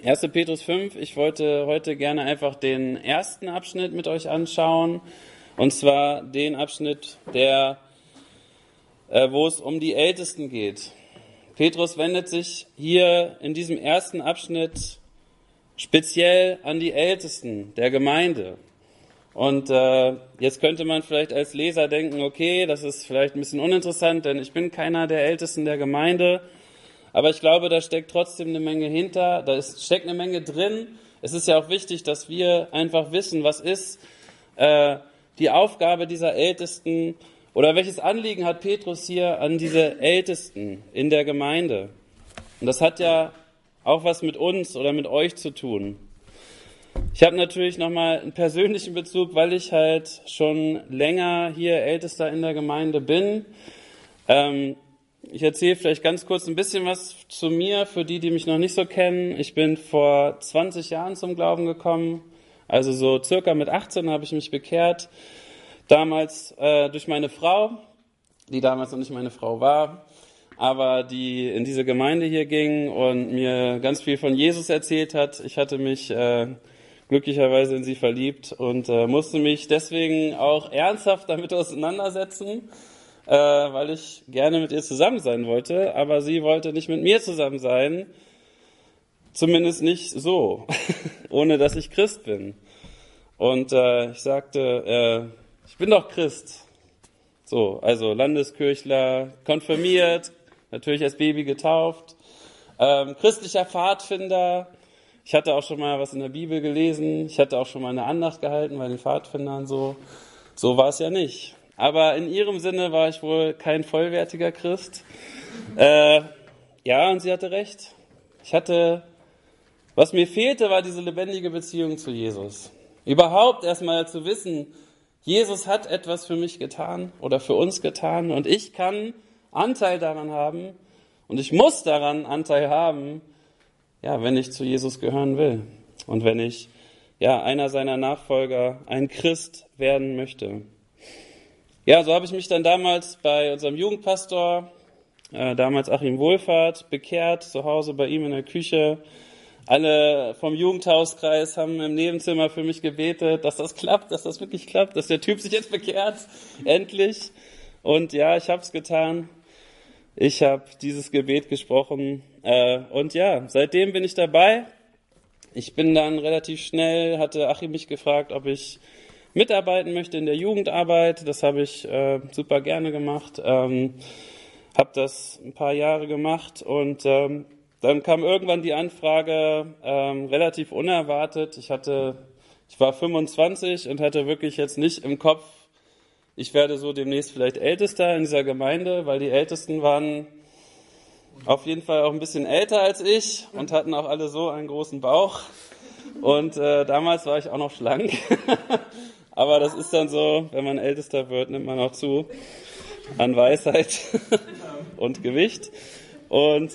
1. Petrus 5, ich wollte heute gerne einfach den ersten Abschnitt mit euch anschauen. Und zwar den Abschnitt, wo es um die Ältesten geht. Petrus wendet sich hier in diesem ersten Abschnitt speziell an die Ältesten der Gemeinde. Und jetzt könnte man vielleicht als Leser denken, okay, das ist vielleicht ein bisschen uninteressant, denn ich bin keiner der Ältesten der Gemeinde. Aber ich glaube, da steckt trotzdem eine Menge hinter, steckt eine Menge drin. Es ist ja auch wichtig, dass wir einfach wissen, was ist die Aufgabe dieser Ältesten oder welches Anliegen hat Petrus hier an diese Ältesten in der Gemeinde. Und das hat ja auch was mit uns oder mit euch zu tun. Ich habe natürlich nochmal einen persönlichen Bezug, weil ich halt schon länger hier Ältester in der Gemeinde bin. Ich erzähle vielleicht ganz kurz ein bisschen was zu mir, für die mich noch nicht so kennen. Ich bin vor 20 Jahren zum Glauben gekommen, also so circa mit 18 habe ich mich bekehrt. Damals durch meine Frau, die damals noch nicht meine Frau war, aber die in diese Gemeinde hier ging und mir ganz viel von Jesus erzählt hat. Ich hatte mich glücklicherweise in sie verliebt und musste mich deswegen auch ernsthaft damit auseinandersetzen, weil ich gerne mit ihr zusammen sein wollte, aber sie wollte nicht mit mir zusammen sein, zumindest nicht so, ohne dass ich Christ bin. Und ich sagte, ich bin doch Christ. So, also Landeskirchler, konfirmiert, natürlich als Baby getauft, christlicher Pfadfinder. Ich hatte auch schon mal was in der Bibel gelesen, ich hatte auch schon mal eine Andacht gehalten bei den Pfadfindern, so war es ja nicht. Aber in ihrem Sinne war ich wohl kein vollwertiger Christ. Ja, und sie hatte recht. Was mir fehlte, war diese lebendige Beziehung zu Jesus. Überhaupt erstmal zu wissen, Jesus hat etwas für mich getan oder für uns getan und ich kann Anteil daran haben und ich muss daran Anteil haben, ja, wenn ich zu Jesus gehören will und wenn ich einer seiner Nachfolger, ein Christ werden möchte. Ja, so habe ich mich dann damals bei unserem Jugendpastor, damals Achim Wohlfahrt, bekehrt, zu Hause bei ihm in der Küche. Alle vom Jugendhauskreis haben im Nebenzimmer für mich gebetet, dass das klappt, dass das wirklich klappt, dass der Typ sich jetzt bekehrt, endlich. Und ja, ich habe es getan. Ich habe dieses Gebet gesprochen. Und ja, seitdem bin ich dabei. Ich bin dann relativ schnell, hatte Achim mich gefragt, ob ich mitarbeiten möchte in der Jugendarbeit. Das habe ich super gerne gemacht. Habe das ein paar Jahre gemacht und dann kam irgendwann die Anfrage, relativ unerwartet. Ich war 25 und hatte wirklich jetzt nicht im Kopf, ich werde so demnächst vielleicht Ältester in dieser Gemeinde, weil die Ältesten waren auf jeden Fall auch ein bisschen älter als ich und hatten auch alle so einen großen Bauch. Und damals war ich auch noch schlank. Aber das ist dann so, wenn man Ältester wird, nimmt man auch zu an Weisheit und Gewicht. Und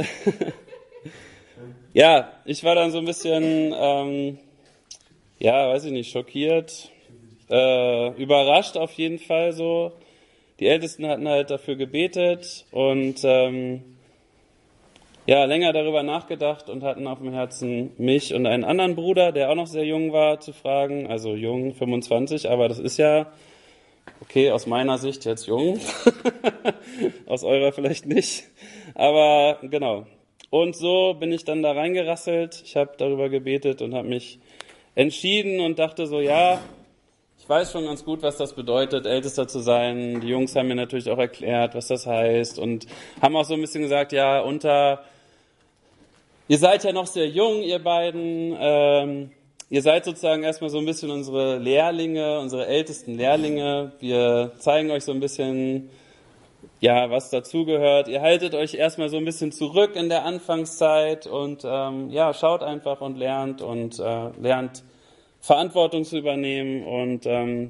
ja, ich war dann so ein bisschen, weiß ich nicht, schockiert, überrascht auf jeden Fall so. Die Ältesten hatten halt dafür gebetet und länger darüber nachgedacht und hatten auf dem Herzen, mich und einen anderen Bruder, der auch noch sehr jung war, zu fragen. Also jung, 25, aber das ist ja, okay, aus meiner Sicht jetzt jung, aus eurer vielleicht nicht, aber genau. Und so bin ich dann da reingerasselt, ich habe darüber gebetet und habe mich entschieden und dachte so, ja, ich weiß schon ganz gut, was das bedeutet, Ältester zu sein. Die Jungs haben mir natürlich auch erklärt, was das heißt und haben auch so ein bisschen gesagt, ja, ihr seid ja noch sehr jung, ihr beiden. Ihr seid sozusagen erstmal so ein bisschen unsere Lehrlinge, unsere ältesten Lehrlinge. Wir zeigen euch so ein bisschen, was dazugehört. Ihr haltet euch erstmal so ein bisschen zurück in der Anfangszeit und schaut einfach und lernt Verantwortung zu übernehmen und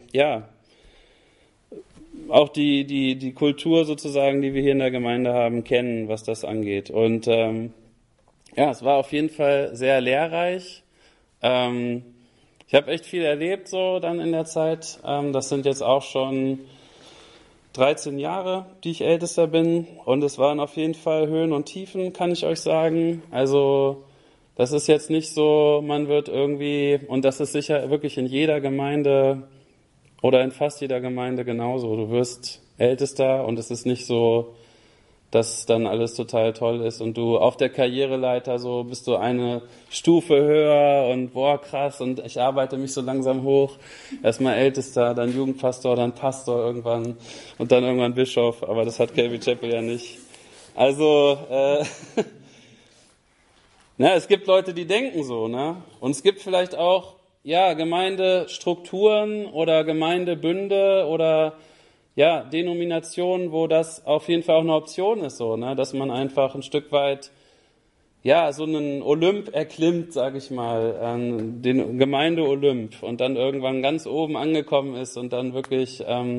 auch die Kultur sozusagen, die wir hier in der Gemeinde haben, kennen, was das angeht. Und es war auf jeden Fall sehr lehrreich. Ich habe echt viel erlebt so dann in der Zeit. Das sind jetzt auch schon 13 Jahre, die ich Ältester bin. Und es waren auf jeden Fall Höhen und Tiefen, kann ich euch sagen. Also Das ist jetzt nicht so, man wird irgendwie, und das ist sicher wirklich in jeder Gemeinde oder in fast jeder Gemeinde genauso. Du wirst Ältester und es ist nicht so, dass dann alles total toll ist und du auf der Karriereleiter so bist du eine Stufe höher und boah krass und ich arbeite mich so langsam hoch. Erstmal Ältester, dann Jugendpastor, dann Pastor irgendwann und dann irgendwann Bischof, aber das hat Calvary Chapel ja nicht. Also, es gibt Leute, die denken so, ne? Und es gibt vielleicht auch, ja, Gemeindestrukturen oder Gemeindebünde oder ja, Denominationen, wo das auf jeden Fall auch eine Option ist, so, ne, dass man einfach ein Stück weit, ja, so einen Olymp erklimmt, sage ich mal, den Gemeinde-Olymp und dann irgendwann ganz oben angekommen ist und dann wirklich,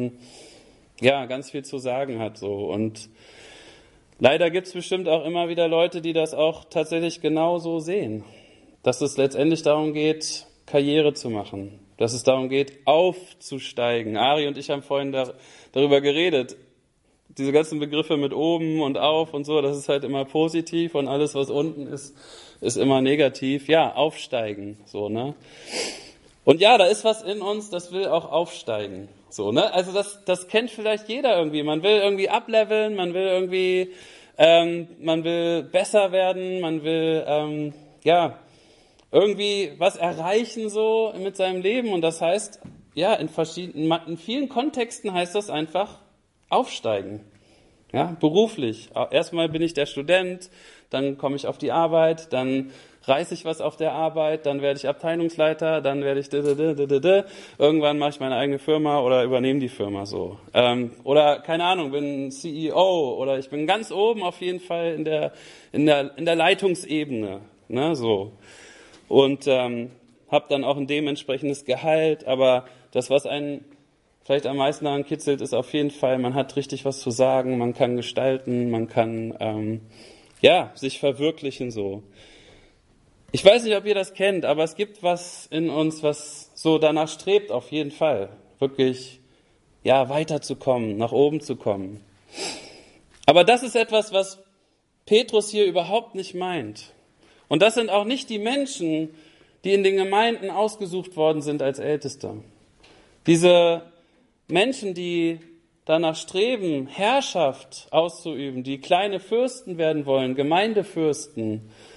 ja, ganz viel zu sagen hat, so. Und leider gibt's bestimmt auch immer wieder Leute, die das auch tatsächlich genau so sehen, dass es letztendlich darum geht, Karriere zu machen, dass es darum geht, aufzusteigen. Ari und ich haben vorhin darüber geredet. Diese ganzen Begriffe mit oben und auf und so, das ist halt immer positiv und alles, was unten ist, ist immer negativ. Ja, aufsteigen, so, ne? Und ja, da ist was in uns, das will auch aufsteigen, so, ne? Also das kennt vielleicht jeder irgendwie. Man will irgendwie upleveln, man will irgendwie, man will besser werden, man will, ja, irgendwie was erreichen so mit seinem Leben und das heißt, ja, in vielen Kontexten heißt das einfach aufsteigen, ja, beruflich. Erstmal bin ich der Student, dann komme ich auf die Arbeit, dann reiße ich was auf der Arbeit, dann werde ich Abteilungsleiter, dann werde ich irgendwann mache ich meine eigene Firma oder übernehme die Firma so. Oder keine Ahnung, bin CEO oder ich bin ganz oben auf jeden Fall in der Leitungsebene, ne, so. Und habe dann auch ein dementsprechendes Gehalt, aber das, was einen vielleicht am meisten daran kitzelt, ist auf jeden Fall, man hat richtig was zu sagen, man kann gestalten, man kann ja sich verwirklichen so. Ich weiß nicht, ob ihr das kennt, aber es gibt was in uns, was so danach strebt, auf jeden Fall, wirklich ja weiterzukommen, nach oben zu kommen. Aber das ist etwas, was Petrus hier überhaupt nicht meint. Und das sind auch nicht die Menschen, die in den Gemeinden ausgesucht worden sind als Älteste. Diese Menschen, die danach streben, Herrschaft auszuüben, die kleine Fürsten werden wollen, Gemeindefürsten,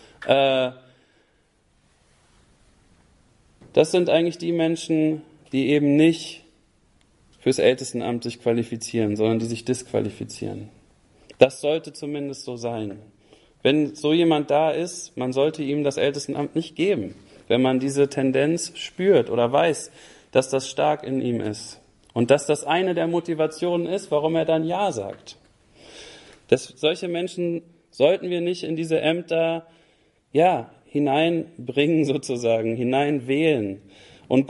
das sind eigentlich die Menschen, die eben nicht fürs Ältestenamt sich qualifizieren, sondern die sich disqualifizieren. Das sollte zumindest so sein. Wenn so jemand da ist, man sollte ihm das Ältestenamt nicht geben, wenn man diese Tendenz spürt oder weiß, dass das stark in ihm ist und dass das eine der Motivationen ist, warum er dann Ja sagt. Solche Menschen sollten wir nicht in diese Ämter ja hineinbringen sozusagen, hineinwählen. Und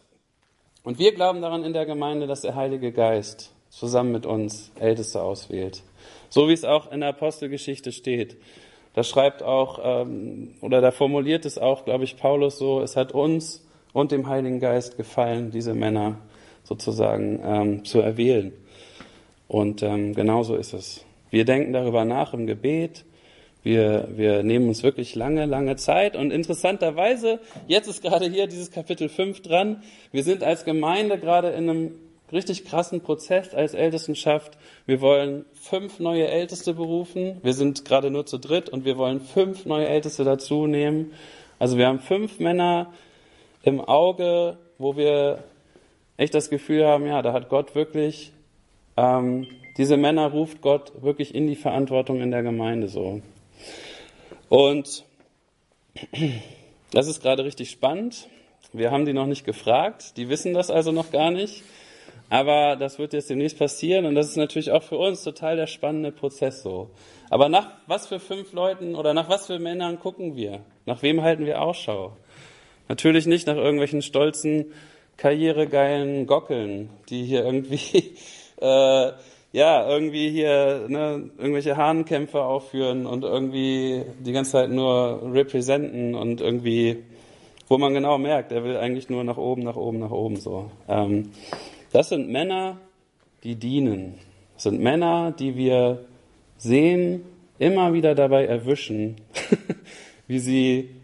wir glauben daran in der Gemeinde, dass der Heilige Geist zusammen mit uns Älteste auswählt. So wie es auch in der Apostelgeschichte steht. Da schreibt auch, oder da formuliert es auch, glaube ich, Paulus so, es hat uns und dem Heiligen Geist gefallen, diese Männer sozusagen zu erwählen. Und genauso ist es. Wir denken darüber nach im Gebet. Wir nehmen uns wirklich lange Zeit. Und interessanterweise, jetzt ist gerade hier dieses Kapitel 5 dran. Wir sind als Gemeinde gerade in einem richtig krassen Prozess als Ältestenschaft. Wir wollen 5 neue Älteste berufen. Wir sind gerade nur zu dritt und wir wollen 5 neue Älteste dazu nehmen. Also wir haben 5 Männer im Auge, wo wir echt das Gefühl haben, ja, da hat Gott wirklich, diese Männer ruft Gott wirklich in die Verantwortung in der Gemeinde so. Und das ist gerade richtig spannend. Wir haben die noch nicht gefragt, die wissen das also noch gar nicht. Aber das wird jetzt demnächst passieren und das ist natürlich auch für uns total der spannende Prozess so. Aber nach was für 5 Leuten oder nach was für Männern gucken wir? Nach wem halten wir Ausschau? Natürlich nicht nach irgendwelchen stolzen, karrieregeilen Gockeln, die hier irgendwie, irgendwie hier irgendwelche Hahnenkämpfe aufführen und irgendwie die ganze Zeit nur representen und irgendwie, wo man genau merkt, er will eigentlich nur nach oben so. Das sind Männer, die dienen. Das sind Männer, die wir sehen, immer wieder dabei erwischen, wie sie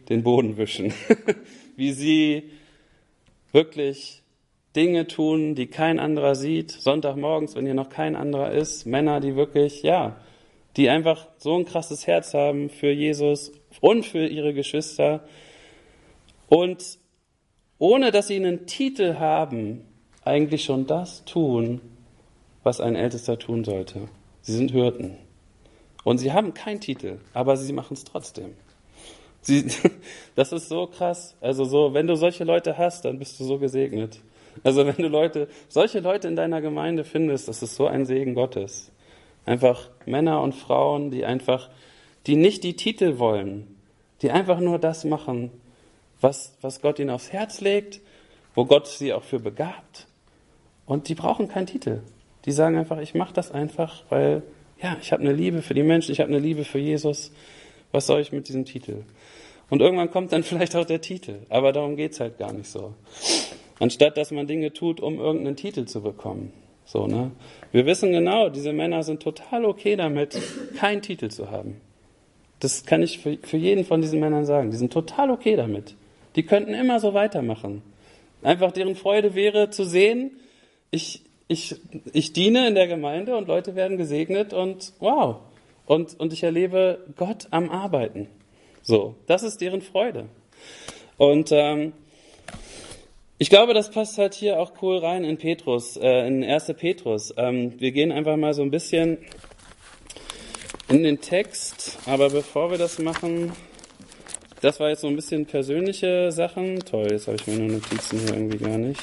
den Boden wischen, wie sie wirklich Dinge tun, die kein anderer sieht. Sonntagmorgens, wenn hier noch kein anderer ist, Männer, die wirklich, die einfach so ein krasses Herz haben für Jesus und für ihre Geschwister. Und ohne dass sie einen Titel haben, eigentlich schon das tun, was ein Ältester tun sollte. Sie sind Hirten. Und sie haben keinen Titel, aber sie machen es trotzdem. Das ist so krass. Also so, wenn du solche Leute hast, dann bist du so gesegnet. Also wenn du solche Leute in deiner Gemeinde findest, das ist so ein Segen Gottes. Einfach Männer und Frauen, die nicht die Titel wollen, die einfach nur das machen, was Gott ihnen aufs Herz legt, wo Gott sie auch für begabt. Und die brauchen keinen Titel. Die sagen einfach, ich mache das einfach, weil ich habe eine Liebe für die Menschen, ich habe eine Liebe für Jesus. Was soll ich mit diesem Titel? Und irgendwann kommt dann vielleicht auch der Titel, aber darum geht's halt gar nicht so. Anstatt, dass man Dinge tut, um irgendeinen Titel zu bekommen. So, ne? Wir wissen genau, diese Männer sind total okay damit, keinen Titel zu haben. Das kann ich für jeden von diesen Männern sagen. Die sind total okay damit. Die könnten immer so weitermachen. Einfach deren Freude wäre zu sehen, ich diene in der Gemeinde und Leute werden gesegnet und wow. Und ich erlebe Gott am Arbeiten. So, das ist deren Freude. Und ich glaube, das passt halt hier auch cool rein in 1. Petrus. Wir gehen einfach mal so ein bisschen in den Text, aber bevor wir das machen, das war jetzt so ein bisschen persönliche Sachen. Toll, jetzt habe ich meine Notizen hier irgendwie gar nicht.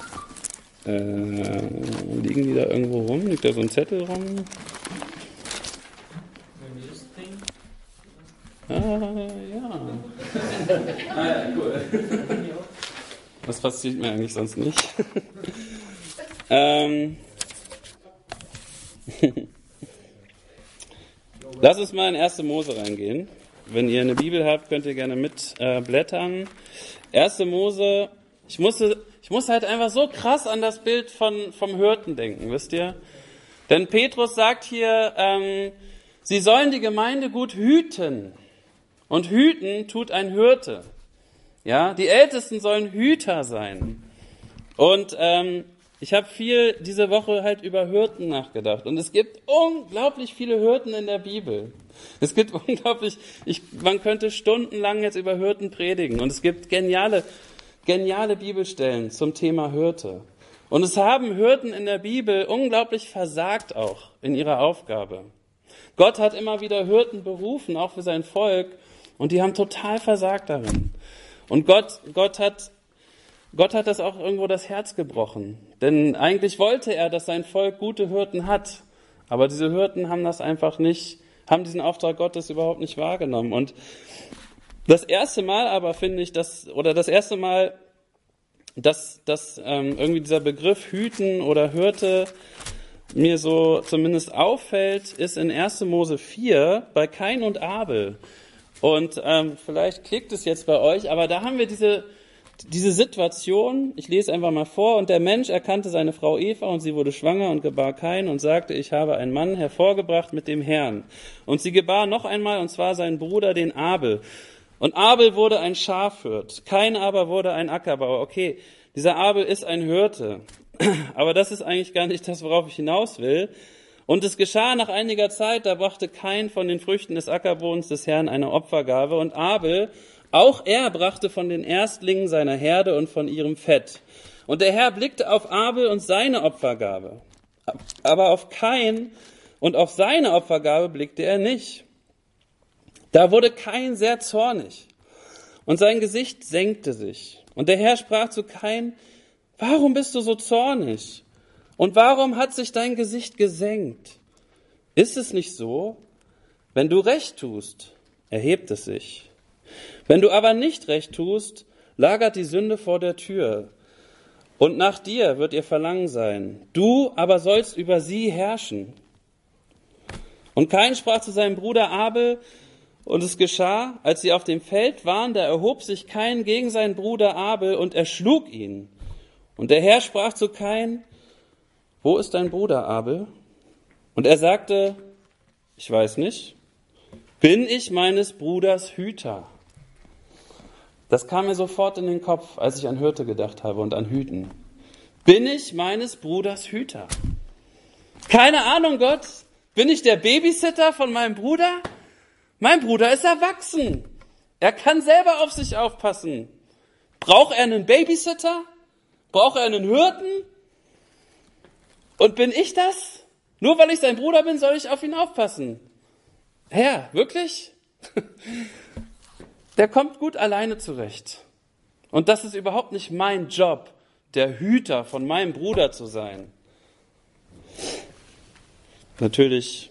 Liegen die da irgendwo rum? Liegt da so ein Zettel rum? Ja. Cool. Das passiert mir eigentlich sonst nicht. Lass uns mal in 1. Mose reingehen. Wenn ihr eine Bibel habt, könnt ihr gerne mitblättern. 1. Mose, ich muss halt einfach so krass an das Bild vom Hirten denken, wisst ihr? Denn Petrus sagt hier, sie sollen die Gemeinde gut hüten. Und hüten tut ein Hirte. Ja, die Ältesten sollen Hüter sein. Und ich habe viel diese Woche halt über Hirten nachgedacht. Und es gibt unglaublich viele Hirten in der Bibel. Es gibt man könnte stundenlang jetzt über Hirten predigen. Und es gibt geniale Bibelstellen zum Thema Hirte. Und es haben Hirten in der Bibel unglaublich versagt auch in ihrer Aufgabe. Gott hat immer wieder Hirten berufen, auch für sein Volk. Und die haben total versagt darin. Und Gott hat das auch irgendwo das Herz gebrochen. Denn eigentlich wollte er, dass sein Volk gute Hirten hat. Aber diese Hirten haben diesen Auftrag Gottes überhaupt nicht wahrgenommen. Und das erste Mal aber finde ich, dass irgendwie dieser Begriff Hüten oder Hirte mir so zumindest auffällt, ist in 1. Mose 4 bei Kain und Abel. Und vielleicht klickt es jetzt bei euch, aber da haben wir diese Situation, ich lese einfach mal vor, und der Mensch erkannte seine Frau Eva und sie wurde schwanger und gebar Kain und sagte, ich habe einen Mann hervorgebracht mit dem Herrn. Und sie gebar noch einmal, und zwar seinen Bruder, den Abel. Und Abel wurde ein Schafhirt, Kain aber wurde ein Ackerbauer. Okay, dieser Abel ist ein Hirte, aber das ist eigentlich gar nicht das, worauf ich hinaus will. Und es geschah nach einiger Zeit, da brachte Kain von den Früchten des Ackerbodens des Herrn eine Opfergabe und Abel, auch er brachte von den Erstlingen seiner Herde und von ihrem Fett. Und der Herr blickte auf Abel und seine Opfergabe, aber auf Kain und auf seine Opfergabe blickte er nicht. Da wurde Kain sehr zornig und sein Gesicht senkte sich. Und der Herr sprach zu Kain, warum bist du so zornig? Und warum hat sich dein Gesicht gesenkt? Ist es nicht so? Wenn du recht tust, erhebt es sich. Wenn du aber nicht recht tust, lagert die Sünde vor der Tür. Und nach dir wird ihr Verlangen sein. Du aber sollst über sie herrschen. Und Kain sprach zu seinem Bruder Abel, und es geschah, als sie auf dem Feld waren, da erhob sich Kain gegen seinen Bruder Abel und erschlug ihn. Und der Herr sprach zu Kain, wo ist dein Bruder Abel? Und er sagte, ich weiß nicht, bin ich meines Bruders Hüter? Das kam mir sofort in den Kopf, als ich an Hirte gedacht habe und an Hüten. Bin ich meines Bruders Hüter? Keine Ahnung, Gott. Bin ich der Babysitter von meinem Bruder? Mein Bruder ist erwachsen. Er kann selber auf sich aufpassen. Braucht er einen Babysitter? Braucht er einen Hirten? Und bin ich das? Nur weil ich sein Bruder bin, soll ich auf ihn aufpassen. Herr, wirklich? Der kommt gut alleine zurecht. Und das ist überhaupt nicht mein Job, der Hüter von meinem Bruder zu sein. Natürlich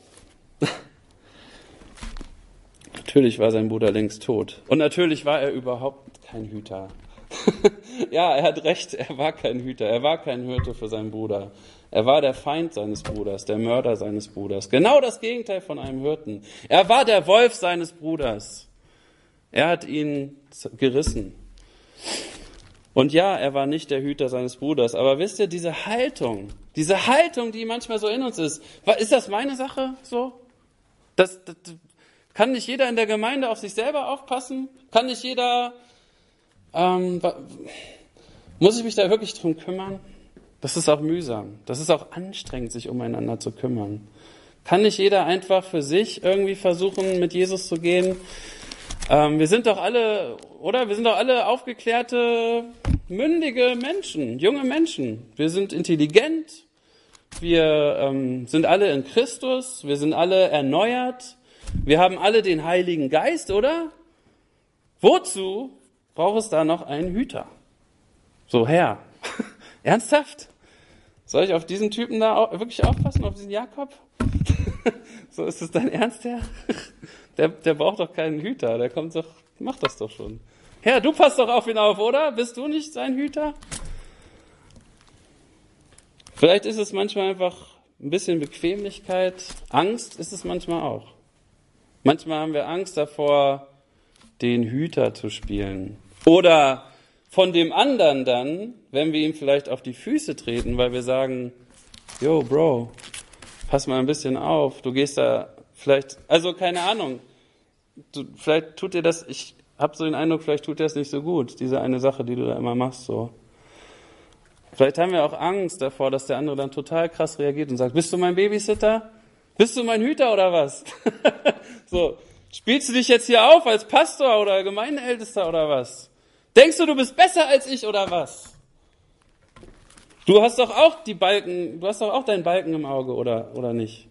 war sein Bruder längst tot. Und natürlich war er überhaupt kein Hüter. Ja, er hat recht, er war kein Hüter, er war kein Hirte für seinen Bruder. Er war der Feind seines Bruders, der Mörder seines Bruders. Genau das Gegenteil von einem Hirten. Er war der Wolf seines Bruders. Er hat ihn gerissen. Und ja, er war nicht der Hüter seines Bruders. Aber wisst ihr, diese Haltung, die manchmal so in uns ist das meine Sache so? Das kann nicht jeder in der Gemeinde auf sich selber aufpassen? Kann nicht jeder, muss ich mich da wirklich drum kümmern? Das ist auch mühsam. Das ist auch anstrengend, sich umeinander zu kümmern. Kann nicht jeder einfach für sich irgendwie versuchen, mit Jesus zu gehen? Wir sind doch alle, oder? Wir sind doch alle aufgeklärte, mündige Menschen, junge Menschen. Wir sind intelligent. Wir sind alle in Christus. Wir sind alle erneuert. Wir haben alle den Heiligen Geist, oder? Wozu braucht es da noch einen Hüter? So, Herr, ernsthaft? Soll ich auf diesen Typen da wirklich aufpassen, auf diesen Jakob? So, ist es dein Ernst, Herr? Der braucht doch keinen Hüter, der kommt doch, macht das doch schon. Herr, du passt doch auf ihn auf, oder? Bist du nicht sein Hüter? Vielleicht ist es manchmal einfach ein bisschen Bequemlichkeit. Angst ist es manchmal auch. Manchmal haben wir Angst davor, den Hüter zu spielen. Oder von dem anderen dann, wenn wir ihm vielleicht auf die Füße treten, weil wir sagen, yo, Bro, pass mal ein bisschen auf, du gehst da vielleicht, also keine Ahnung, vielleicht tut dir das, ich habe so den Eindruck, vielleicht tut dir das nicht so gut, diese eine Sache, die du da immer machst, so. Vielleicht haben wir auch Angst davor, dass der andere dann total krass reagiert und sagt, bist du mein Babysitter? Bist du mein Hüter oder was? So, spielst du dich jetzt hier auf als Pastor oder Gemeindeältester oder was? Denkst du bist besser als ich oder was? Du hast doch auch deinen Balken im Auge oder nicht?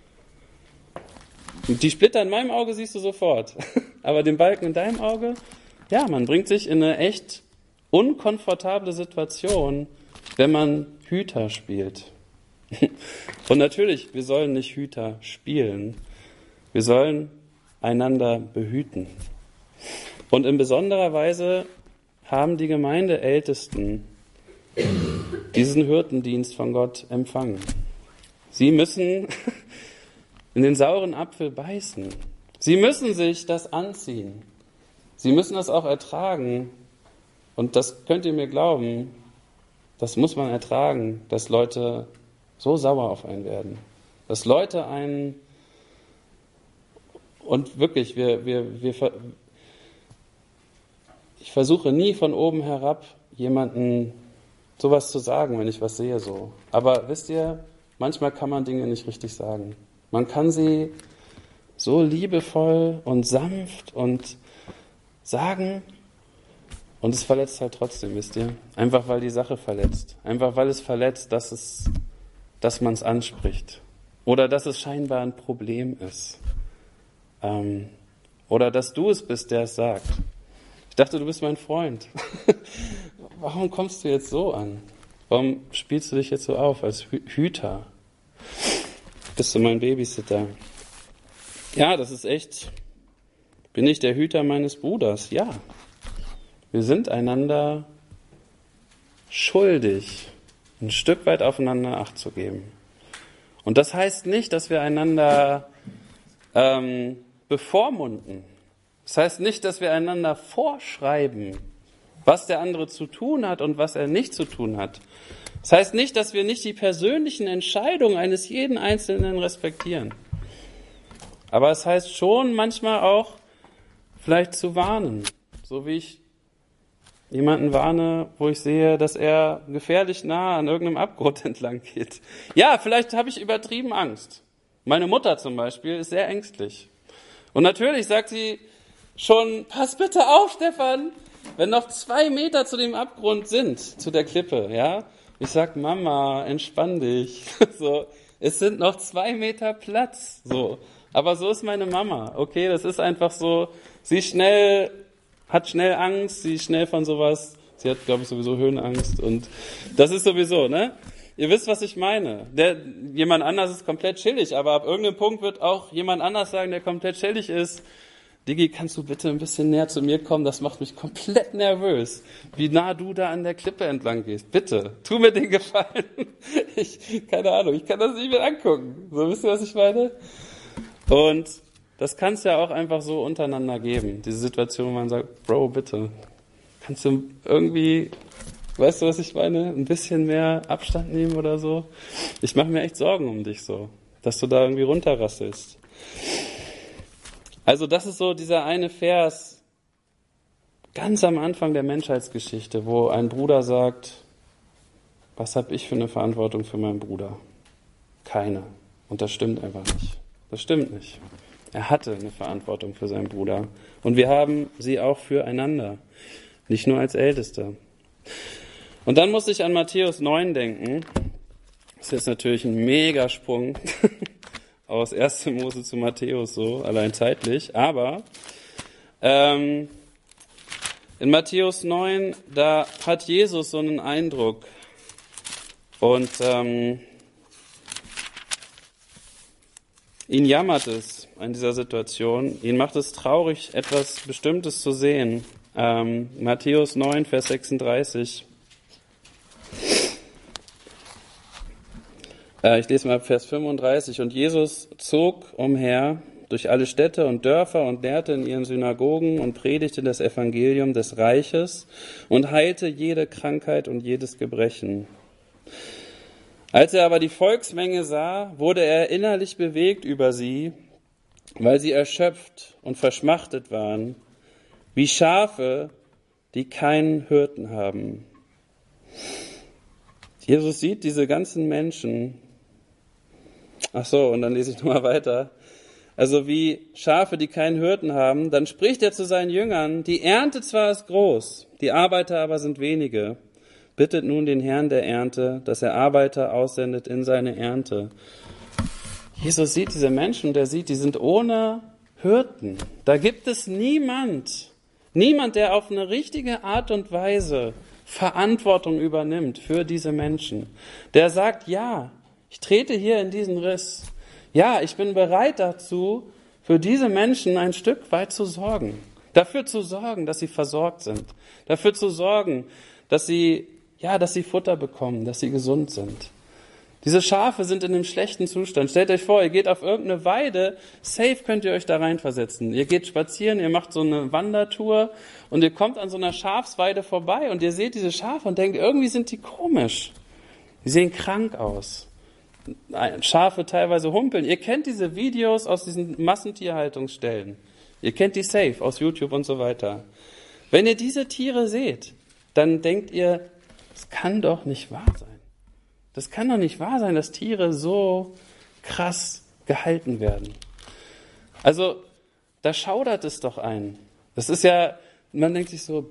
Die Splitter in meinem Auge siehst du sofort. Aber den Balken in deinem Auge? Ja, man bringt sich in eine echt unkomfortable Situation, wenn man Hüter spielt. Und natürlich, wir sollen nicht Hüter spielen. Wir sollen einander behüten. Und in besonderer Weise haben die Gemeindeältesten diesen Hirtendienst von Gott empfangen. Sie müssen in den sauren Apfel beißen. Sie müssen sich das anziehen. Sie müssen das auch ertragen. Und das könnt ihr mir glauben, das muss man ertragen, dass Leute so sauer auf einen werden. Dass Leute einen, und wirklich, ich versuche nie von oben herab jemanden sowas zu sagen, wenn ich was sehe so. Aber wisst ihr, manchmal kann man Dinge nicht richtig sagen. Man kann sie so liebevoll und sanft und sagen und es verletzt halt trotzdem, wisst ihr? Einfach weil die Sache verletzt. Einfach weil es verletzt, dass man es anspricht. Oder dass es scheinbar ein Problem ist. Oder dass du es bist, der es sagt. Ich dachte, du bist mein Freund. Warum kommst du jetzt so an? Warum spielst du dich jetzt so auf als Hüter? Bist du mein Babysitter? Ja, das ist echt. Bin ich der Hüter meines Bruders? Ja. Wir sind einander schuldig, ein Stück weit aufeinander Acht zu geben. Und das heißt nicht, dass wir einander bevormunden. Das heißt nicht, dass wir einander vorschreiben, was der andere zu tun hat und was er nicht zu tun hat. Das heißt nicht, dass wir nicht die persönlichen Entscheidungen eines jeden Einzelnen respektieren. Aber es heißt schon manchmal auch, vielleicht zu warnen. So wie ich jemanden warne, wo ich sehe, dass er gefährlich nah an irgendeinem Abgrund entlang geht. Ja, vielleicht habe ich übertrieben Angst. Meine Mutter zum Beispiel ist sehr ängstlich. Und natürlich sagt sie schon, pass bitte auf, Stefan, wenn noch 2 Meter zu dem Abgrund sind, zu der Klippe, ja. Ich sag, Mama, entspann dich. So, es sind noch 2 Meter Platz, so. Aber so ist meine Mama, okay, das ist einfach so, hat schnell Angst, sie ist schnell von sowas, sie hat, glaube ich, sowieso Höhenangst und das ist sowieso, ne? Ihr wisst, was ich meine. Jemand anders ist komplett chillig, aber ab irgendeinem Punkt wird auch jemand anders sagen, der komplett chillig ist, Digi, kannst du bitte ein bisschen näher zu mir kommen? Das macht mich komplett nervös, wie nah du da an der Klippe entlang gehst. Bitte, tu mir den Gefallen. Keine Ahnung, ich kann das nicht mehr angucken. So, wisst ihr, was ich meine? Und das kann es ja auch einfach so untereinander geben. Diese Situation, wo man sagt, Bro, bitte, kannst du irgendwie, weißt du, was ich meine? Ein bisschen mehr Abstand nehmen oder so. Ich mache mir echt Sorgen um dich so, dass du da irgendwie runterrasselst. Also das ist so dieser eine Vers, ganz am Anfang der Menschheitsgeschichte, wo ein Bruder sagt, was habe ich für eine Verantwortung für meinen Bruder? Keine. Und das stimmt einfach nicht. Das stimmt nicht. Er hatte eine Verantwortung für seinen Bruder. Und wir haben sie auch füreinander. Nicht nur als Älteste. Und dann musste ich an Matthäus 9 denken. Das ist jetzt natürlich ein Megasprung aus 1. Mose zu Matthäus, so allein zeitlich. Aber in Matthäus 9, da hat Jesus so einen Eindruck. Und ihn jammert es in dieser Situation. Ihn macht es traurig, etwas Bestimmtes zu sehen. Matthäus 9, Vers 36. Ich lese mal Vers 35. Und Jesus zog umher durch alle Städte und Dörfer und lehrte in ihren Synagogen und predigte das Evangelium des Reiches und heilte jede Krankheit und jedes Gebrechen. Als er aber die Volksmenge sah, wurde er innerlich bewegt über sie, weil sie erschöpft und verschmachtet waren, wie Schafe, die keinen Hirten haben. Jesus sieht diese ganzen Menschen. Ach so, und dann lese ich nochmal weiter. Also wie Schafe, die keinen Hirten haben, dann spricht er zu seinen Jüngern, die Ernte zwar ist groß, die Arbeiter aber sind wenige. Bittet nun den Herrn der Ernte, dass er Arbeiter aussendet in seine Ernte. Jesus sieht diese Menschen und er sieht, die sind ohne Hirten. Da gibt es niemand, der auf eine richtige Art und Weise Verantwortung übernimmt für diese Menschen. Der sagt, ja, ich trete hier in diesen Riss. Ja, ich bin bereit dazu, für diese Menschen ein Stück weit zu sorgen. Dafür zu sorgen, dass sie versorgt sind. Dafür zu sorgen, dass sie Futter bekommen, dass sie gesund sind. Diese Schafe sind in einem schlechten Zustand. Stellt euch vor, ihr geht auf irgendeine Weide, safe könnt ihr euch da reinversetzen. Ihr geht spazieren, ihr macht so eine Wandertour und ihr kommt an so einer Schafsweide vorbei und ihr seht diese Schafe und denkt, irgendwie sind die komisch. Die sehen krank aus. Schafe teilweise humpeln. Ihr kennt diese Videos aus diesen Massentierhaltungsstellen. Ihr kennt die safe aus YouTube und so weiter. Wenn ihr diese Tiere seht, dann denkt ihr, das kann doch nicht wahr sein. Das kann doch nicht wahr sein, dass Tiere so krass gehalten werden. Also, da schaudert es doch ein. Das ist ja, man denkt sich so,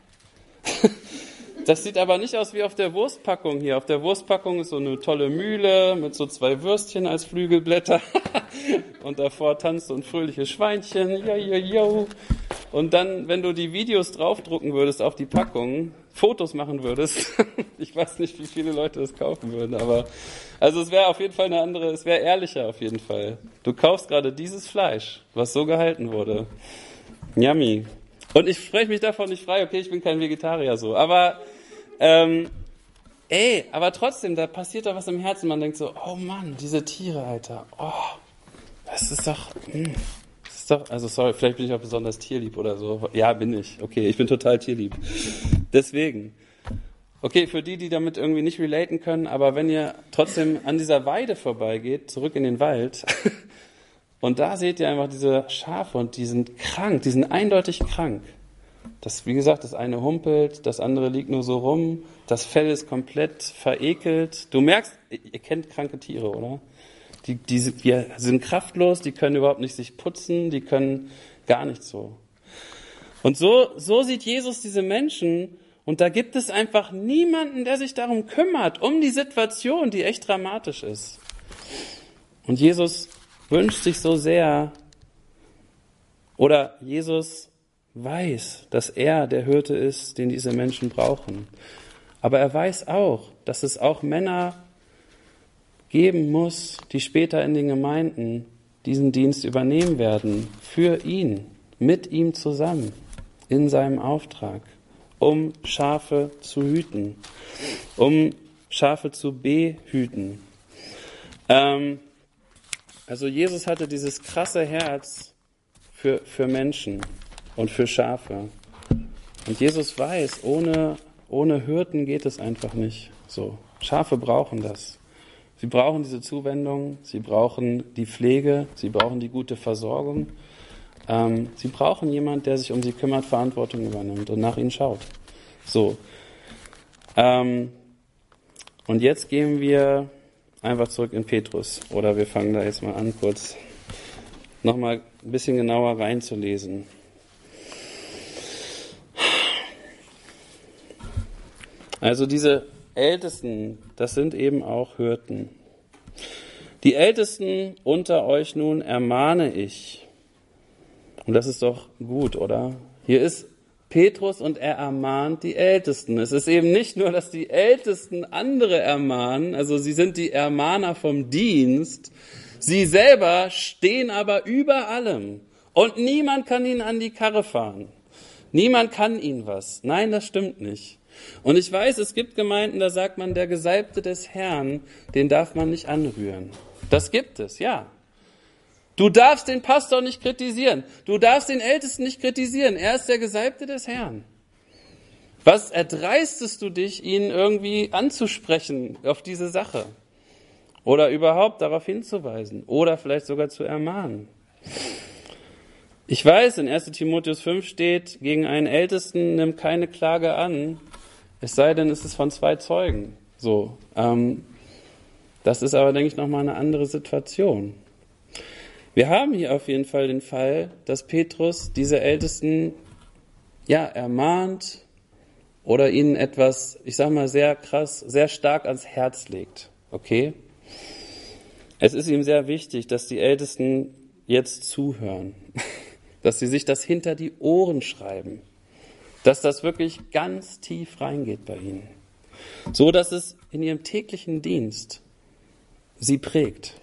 Das sieht aber nicht aus wie auf der Wurstpackung hier. Auf der Wurstpackung ist so eine tolle Mühle mit so 2 Würstchen als Flügelblätter. Und davor tanzt so ein fröhliches Schweinchen. Jo. Und dann, wenn du die Videos draufdrucken würdest auf die Packung, Fotos machen würdest, ich weiß nicht, wie viele Leute das kaufen würden, aber also es wäre auf jeden Fall es wäre ehrlicher auf jeden Fall. Du kaufst gerade dieses Fleisch, was so gehalten wurde. Yummy. Und ich spreche mich davon nicht frei, okay, ich bin kein Vegetarier so, aber aber trotzdem, da passiert doch was im Herzen, man denkt so, oh Mann, diese Tiere, Alter, das ist doch, also sorry, vielleicht bin ich auch besonders tierlieb oder so. Ja, bin ich. Okay, ich bin total tierlieb. Deswegen. Okay, für die damit irgendwie nicht relaten können, aber wenn ihr trotzdem an dieser Weide vorbeigeht, zurück in den Wald, und da seht ihr einfach diese Schafe und die sind krank, die sind eindeutig krank. Wie gesagt, das eine humpelt, das andere liegt nur so rum, das Fell ist komplett verekelt. Du merkst, ihr kennt kranke Tiere, oder? Die sind kraftlos, die können überhaupt nicht sich putzen, die können gar nicht so. Und so sieht Jesus diese Menschen, und da gibt es einfach niemanden, der sich darum kümmert, um die Situation, die echt dramatisch ist. Und Jesus wünscht sich so sehr, oder Jesus weiß, dass er der Hirte ist, den diese Menschen brauchen. Aber er weiß auch, dass es auch Männer geben muss, die später in den Gemeinden diesen Dienst übernehmen werden, für ihn, mit ihm zusammen, in seinem Auftrag, um Schafe zu hüten, um Schafe zu behüten. Also Jesus hatte dieses krasse Herz für Menschen und für Schafe. Und Jesus weiß, ohne Hirten geht es einfach nicht. So, Schafe brauchen das. Sie brauchen diese Zuwendung, sie brauchen die Pflege, sie brauchen die gute Versorgung. Sie brauchen jemanden, der sich um sie kümmert, Verantwortung übernimmt und nach ihnen schaut. So. Und jetzt gehen wir einfach zurück in Petrus. Oder wir fangen da jetzt mal an, kurz nochmal ein bisschen genauer reinzulesen. Also diese Ältesten, das sind eben auch Hirten. Die Ältesten unter euch nun ermahne ich. Und das ist doch gut, oder? Hier ist Petrus und er ermahnt die Ältesten. Es ist eben nicht nur, dass die Ältesten andere ermahnen, also sie sind die Ermahner vom Dienst, sie selber stehen aber über allem und niemand kann ihnen an die Karre fahren. Niemand kann ihnen was. Nein, das stimmt nicht. Und ich weiß, es gibt Gemeinden, da sagt man, der Gesalbte des Herrn, den darf man nicht anrühren. Das gibt es, ja. Du darfst den Pastor nicht kritisieren. Du darfst den Ältesten nicht kritisieren. Er ist der Gesalbte des Herrn. Was erdreistest du dich, ihn irgendwie anzusprechen auf diese Sache? Oder überhaupt darauf hinzuweisen? Oder vielleicht sogar zu ermahnen? Ich weiß, in 1. Timotheus 5 steht, gegen einen Ältesten nimm keine Klage an, es sei denn, es ist von 2 Zeugen. So, das ist aber, denke ich, nochmal eine andere Situation. Wir haben hier auf jeden Fall den Fall, dass Petrus diese Ältesten ermahnt oder ihnen etwas, ich sag mal sehr krass, sehr stark ans Herz legt. Okay? Es ist ihm sehr wichtig, dass die Ältesten jetzt zuhören, dass sie sich das hinter die Ohren schreiben, dass das wirklich ganz tief reingeht bei ihnen, so dass es in ihrem täglichen Dienst sie prägt.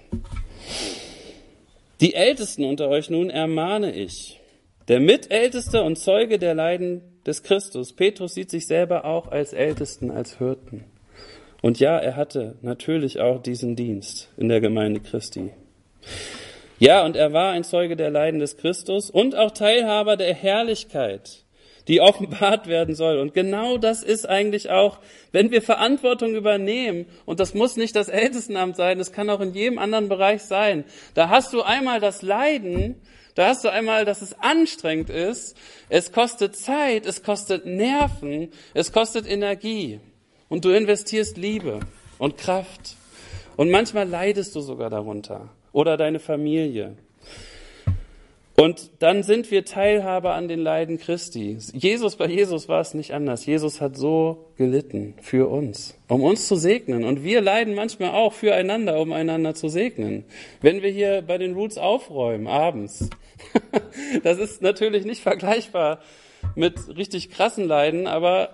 Die Ältesten unter euch nun ermahne ich, der Mitälteste und Zeuge der Leiden des Christus. Petrus sieht sich selber auch als Ältesten, als Hirten. Und ja, er hatte natürlich auch diesen Dienst in der Gemeinde Christi. Ja, und er war ein Zeuge der Leiden des Christus und auch Teilhaber der Herrlichkeit, die offenbart werden soll. Und genau das ist eigentlich auch, wenn wir Verantwortung übernehmen, und das muss nicht das Ältestenamt sein, das kann auch in jedem anderen Bereich sein, da hast du einmal das Leiden, da hast du einmal, dass es anstrengend ist, es kostet Zeit, es kostet Nerven, es kostet Energie und du investierst Liebe und Kraft und manchmal leidest du sogar darunter oder deine Familie. Und dann sind wir Teilhaber an den Leiden Christi. Bei Jesus war es nicht anders. Jesus hat so gelitten für uns, um uns zu segnen. Und wir leiden manchmal auch füreinander, um einander zu segnen. Wenn wir hier bei den Roots aufräumen, abends. Das ist natürlich nicht vergleichbar mit richtig krassen Leiden, aber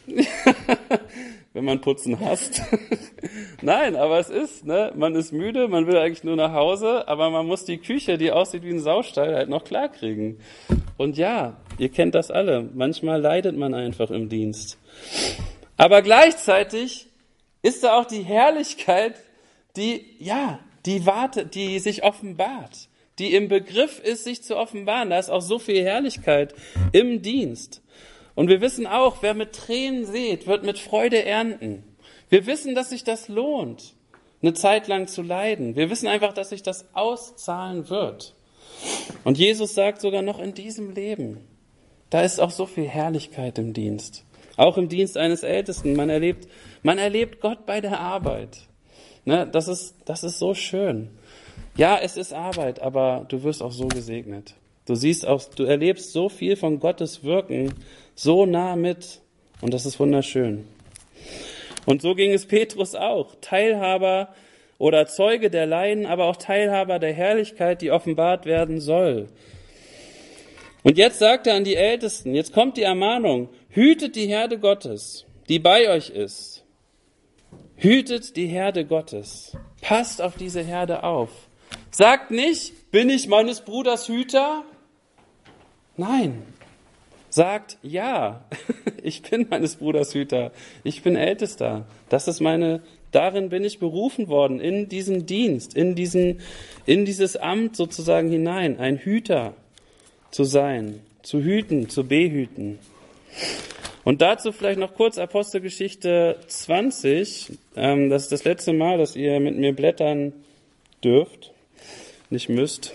wenn man Putzen hasst. Nein, aber es ist, man ist müde, man will eigentlich nur nach Hause, aber man muss die Küche, die aussieht wie ein Saustall, halt noch klar kriegen. Und ja, ihr kennt das alle. Manchmal leidet man einfach im Dienst. Aber gleichzeitig ist da auch die Herrlichkeit, die wartet, die sich offenbart, die im Begriff ist, sich zu offenbaren. Da ist auch so viel Herrlichkeit im Dienst. Und wir wissen auch, wer mit Tränen sät, wird mit Freude ernten. Wir wissen, dass sich das lohnt, eine Zeit lang zu leiden. Wir wissen einfach, dass sich das auszahlen wird. Und Jesus sagt sogar noch in diesem Leben, Da ist auch so viel Herrlichkeit im Dienst. Auch im Dienst eines Ältesten. Man erlebt Gott bei der Arbeit. Ne, das ist so schön. Ja, es ist Arbeit, aber du wirst auch so gesegnet. Du erlebst so viel von Gottes Wirken so nah mit. Und das ist wunderschön. Und so ging es Petrus auch. Teilhaber oder Zeuge der Leiden, aber auch Teilhaber der Herrlichkeit, die offenbart werden soll. Und jetzt sagt er an die Ältesten, jetzt kommt die Ermahnung, hütet die Herde Gottes, die bei euch ist. Hütet die Herde Gottes. Passt auf diese Herde auf. Sagt nicht, bin ich meines Bruders Hüter? Nein. Sagt, ja, ich bin meines Bruders Hüter. Ich bin Ältester. Darin bin ich berufen worden, in diesen Dienst, in dieses Amt sozusagen hinein, ein Hüter zu sein, zu hüten, zu behüten. Und dazu vielleicht noch kurz Apostelgeschichte 20. Das ist das letzte Mal, dass ihr mit mir blättern dürft, nicht müsst.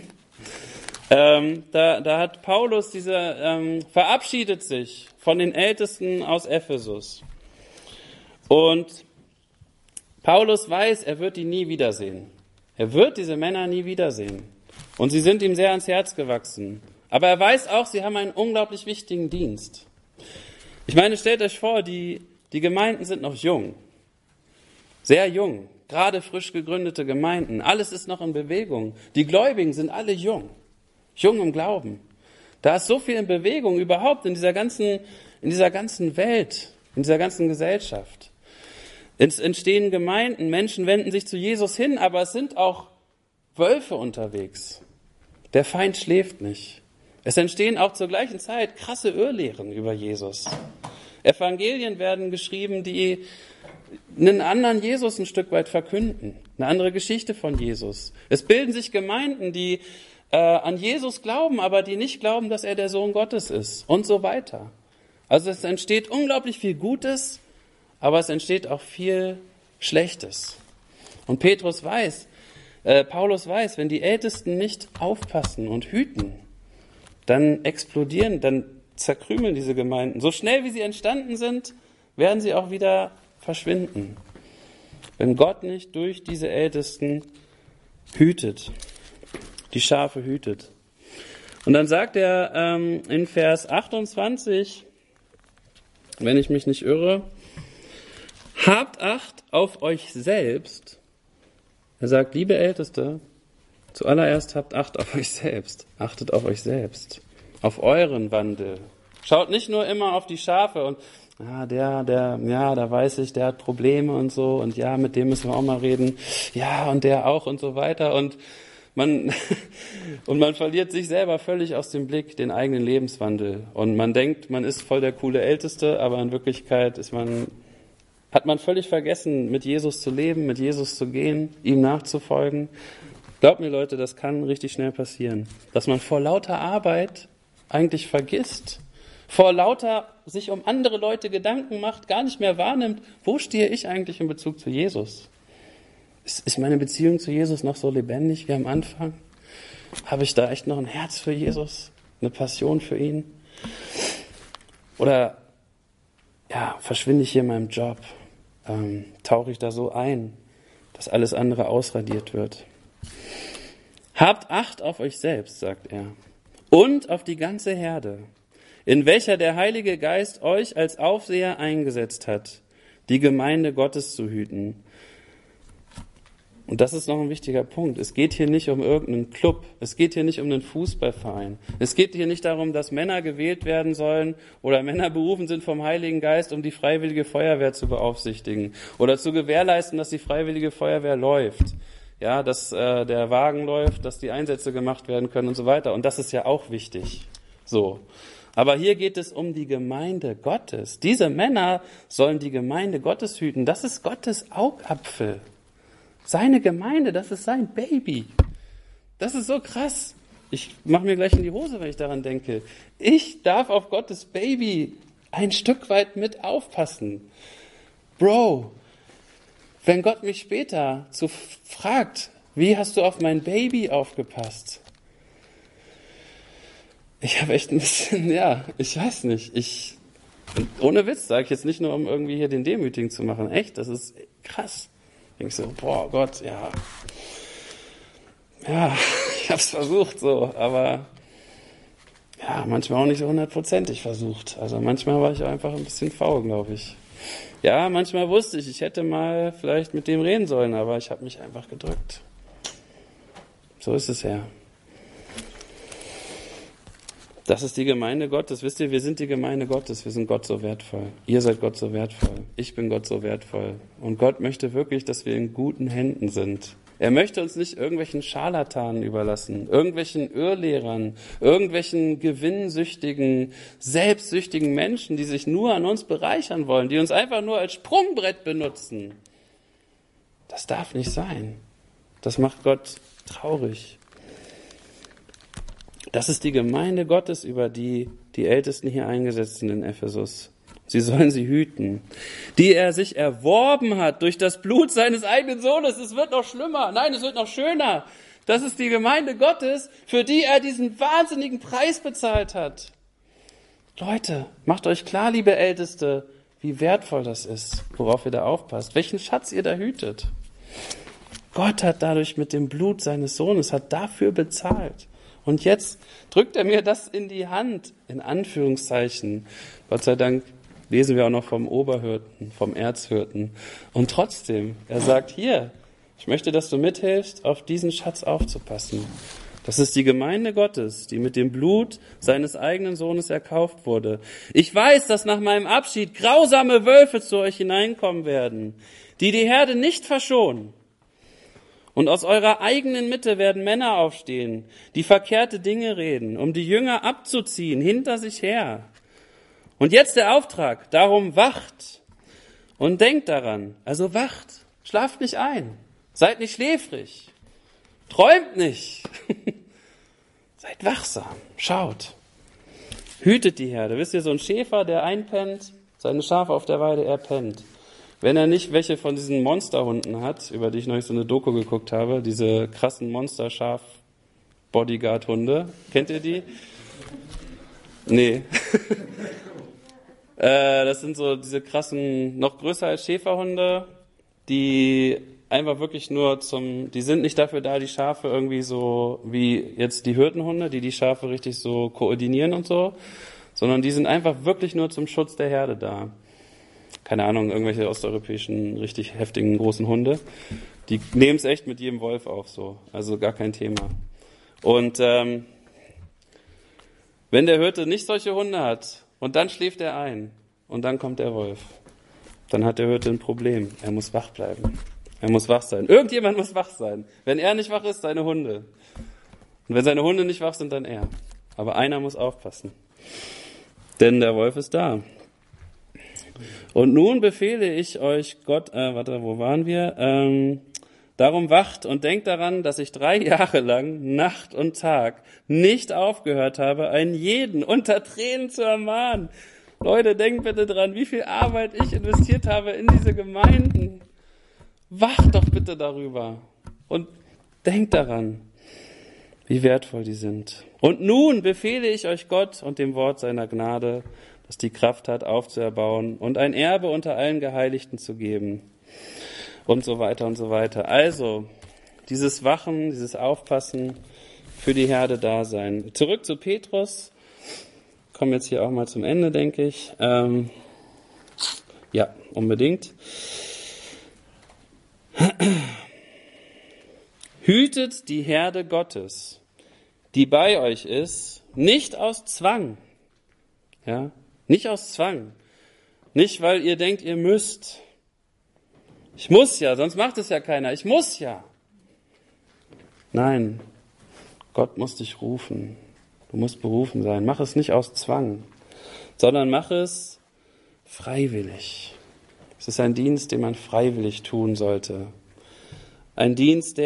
Da hat Paulus verabschiedet sich von den Ältesten aus Ephesus. Und Paulus weiß, er wird die nie wiedersehen. Er wird diese Männer nie wiedersehen. Und sie sind ihm sehr ans Herz gewachsen. Aber er weiß auch, sie haben einen unglaublich wichtigen Dienst. Ich meine, stellt euch vor, die Gemeinden sind noch jung. Sehr jung. Gerade frisch gegründete Gemeinden. Alles ist noch in Bewegung. Die Gläubigen sind alle jung. Jung im Glauben. Da ist so viel in Bewegung überhaupt in dieser ganzen Welt, in dieser ganzen Gesellschaft. Es entstehen Gemeinden, Menschen wenden sich zu Jesus hin, aber es sind auch Wölfe unterwegs. Der Feind schläft nicht. Es entstehen auch zur gleichen Zeit krasse Irrlehren über Jesus. Evangelien werden geschrieben, die einen anderen Jesus ein Stück weit verkünden, eine andere Geschichte von Jesus. Es bilden sich Gemeinden, die an Jesus glauben, aber die nicht glauben, dass er der Sohn Gottes ist und so weiter. Also es entsteht unglaublich viel Gutes, aber es entsteht auch viel Schlechtes. Und Paulus weiß, wenn die Ältesten nicht aufpassen und hüten, dann explodieren, dann zerkrümeln diese Gemeinden. So schnell wie sie entstanden sind, werden sie auch wieder verschwinden. Wenn Gott nicht durch diese Ältesten hütet, die Schafe hütet. Und dann sagt er in Vers 28, wenn ich mich nicht irre, habt Acht auf euch selbst. Er sagt, liebe Älteste, zuallererst habt Acht auf euch selbst. Achtet auf euch selbst. Auf euren Wandel. Schaut nicht nur immer auf die Schafe und da weiß ich, der hat Probleme und so und ja, mit dem müssen wir auch mal reden. Ja, und der auch und so weiter und man verliert sich selber völlig aus dem Blick, den eigenen Lebenswandel. Und man denkt, man ist voll der coole Älteste, aber in Wirklichkeit hat man völlig vergessen, mit Jesus zu leben, mit Jesus zu gehen, ihm nachzufolgen. Glaubt mir, Leute, das kann richtig schnell passieren. Dass man vor lauter Arbeit eigentlich vergisst, vor lauter sich um andere Leute Gedanken macht, gar nicht mehr wahrnimmt, wo stehe ich eigentlich in Bezug zu Jesus? Ist meine Beziehung zu Jesus noch so lebendig wie am Anfang? Habe ich da echt noch ein Herz für Jesus? Eine Passion für ihn? Oder verschwinde ich hier in meinem Job? Tauche ich da so ein, dass alles andere ausradiert wird? Habt Acht auf euch selbst, sagt er, und auf die ganze Herde, in welcher der Heilige Geist euch als Aufseher eingesetzt hat, die Gemeinde Gottes zu hüten. Und das ist noch ein wichtiger Punkt. Es geht hier nicht um irgendeinen Club. Es geht hier nicht um einen Fußballverein. Es geht hier nicht darum, dass Männer gewählt werden sollen oder Männer berufen sind vom Heiligen Geist, um die Freiwillige Feuerwehr zu beaufsichtigen oder zu gewährleisten, dass die Freiwillige Feuerwehr läuft. Ja, dass der Wagen läuft, dass die Einsätze gemacht werden können und so weiter. Und das ist ja auch wichtig. So. Aber hier geht es um die Gemeinde Gottes. Diese Männer sollen die Gemeinde Gottes hüten. Das ist Gottes Augapfel. Seine Gemeinde, das ist sein Baby. Das ist so krass. Ich mache mir gleich in die Hose, wenn ich daran denke. Ich darf auf Gottes Baby ein Stück weit mit aufpassen. Bro, wenn Gott mich später fragt, wie hast du auf mein Baby aufgepasst? ich habe echt ein bisschen, ich weiß nicht, ohne Witz, sage ich jetzt nicht nur, um irgendwie hier den Demütigen zu machen, echt, das ist krass. Ich denke so, boah Gott, ja, ich habe es versucht so, aber ja, manchmal auch nicht so 100%ig versucht. Also manchmal war ich auch einfach ein bisschen faul, glaube ich. Ja, manchmal wusste ich hätte mal vielleicht mit dem reden sollen, aber ich habe mich einfach gedrückt. So ist es ja. Das ist die Gemeinde Gottes. Wisst ihr, wir sind die Gemeinde Gottes. Wir sind Gott so wertvoll. Ihr seid Gott so wertvoll. Ich bin Gott so wertvoll. Und Gott möchte wirklich, dass wir in guten Händen sind. Er möchte uns nicht irgendwelchen Scharlatanen überlassen, irgendwelchen Irrlehrern, irgendwelchen gewinnsüchtigen, selbstsüchtigen Menschen, die sich nur an uns bereichern wollen, die uns einfach nur als Sprungbrett benutzen. Das darf nicht sein. Das macht Gott traurig. Das ist die Gemeinde Gottes, über die die Ältesten hier eingesetzt sind in Ephesus. Sie sollen sie hüten, die er sich erworben hat durch das Blut seines eigenen Sohnes. Es wird noch schlimmer. Nein, es wird noch schöner. Das ist die Gemeinde Gottes, für die er diesen wahnsinnigen Preis bezahlt hat. Leute, macht euch klar, liebe Älteste, wie wertvoll das ist, worauf ihr da aufpasst, welchen Schatz ihr da hütet. Gott hat dadurch mit dem Blut seines Sohnes, hat dafür bezahlt. Und jetzt drückt er mir das in die Hand, in Anführungszeichen. Gott sei Dank lesen wir auch noch vom Oberhirten, vom Erzhirten. Und trotzdem, er sagt, hier, ich möchte, dass du mithilfst, auf diesen Schatz aufzupassen. Das ist die Gemeinde Gottes, die mit dem Blut seines eigenen Sohnes erkauft wurde. Ich weiß, dass nach meinem Abschied grausame Wölfe zu euch hineinkommen werden, die die Herde nicht verschonen. Und aus eurer eigenen Mitte werden Männer aufstehen, die verkehrte Dinge reden, um die Jünger abzuziehen, hinter sich her. Und jetzt der Auftrag, darum wacht und denkt daran. Also wacht, schlaft nicht ein, seid nicht schläfrig, träumt nicht. Seid wachsam, schaut, hütet die Herde. Wisst ihr, so ein Schäfer, der einpennt, seine Schafe auf der Weide, er pennt. Wenn er nicht welche von diesen Monsterhunden hat, über die ich neulich so eine Doku geguckt habe, diese krassen Monster-Schaf-Bodyguard-Hunde. Kennt ihr die? Nee. Das sind so diese krassen, noch größer als Schäferhunde, die einfach wirklich nur die sind nicht dafür da, die Schafe irgendwie so wie jetzt die Hirtenhunde, die Schafe richtig so koordinieren und so, sondern die sind einfach wirklich nur zum Schutz der Herde da. Keine Ahnung, irgendwelche osteuropäischen, richtig heftigen, großen Hunde. Die nehmen es echt mit jedem Wolf auf, so. Also gar kein Thema. Und wenn der Hirte nicht solche Hunde hat und dann schläft er ein und dann kommt der Wolf, dann hat der Hirte ein Problem. Er muss wach bleiben. Er muss wach sein. Irgendjemand muss wach sein. Wenn er nicht wach ist, seine Hunde. Und wenn seine Hunde nicht wach sind, dann er. Aber einer muss aufpassen. Denn der Wolf ist da. Und nun befehle ich euch, Gott, wo waren wir? Darum wacht und denkt daran, dass ich 3 Jahre lang, Nacht und Tag, nicht aufgehört habe, einen jeden unter Tränen zu ermahnen. Leute, denkt bitte dran, wie viel Arbeit ich investiert habe in diese Gemeinden. Wacht doch bitte darüber und denkt daran, wie wertvoll die sind. Und nun befehle ich euch Gott und dem Wort seiner Gnade, das die Kraft hat, aufzuerbauen und ein Erbe unter allen Geheiligten zu geben. Und so weiter und so weiter. Also, dieses Wachen, dieses Aufpassen, für die Herde da sein. Zurück zu Petrus. Kommen jetzt hier auch mal zum Ende, denke ich. Ja, unbedingt. Hütet die Herde Gottes, die bei euch ist, nicht aus Zwang. Ja, nicht aus Zwang. Nicht, weil ihr denkt, ihr müsst. Ich muss ja, sonst macht es ja keiner. Ich muss ja. Nein, Gott muss dich rufen. Du musst berufen sein. Mach es nicht aus Zwang, sondern mach es freiwillig. Es ist ein Dienst, den man freiwillig tun sollte. Ein Dienst,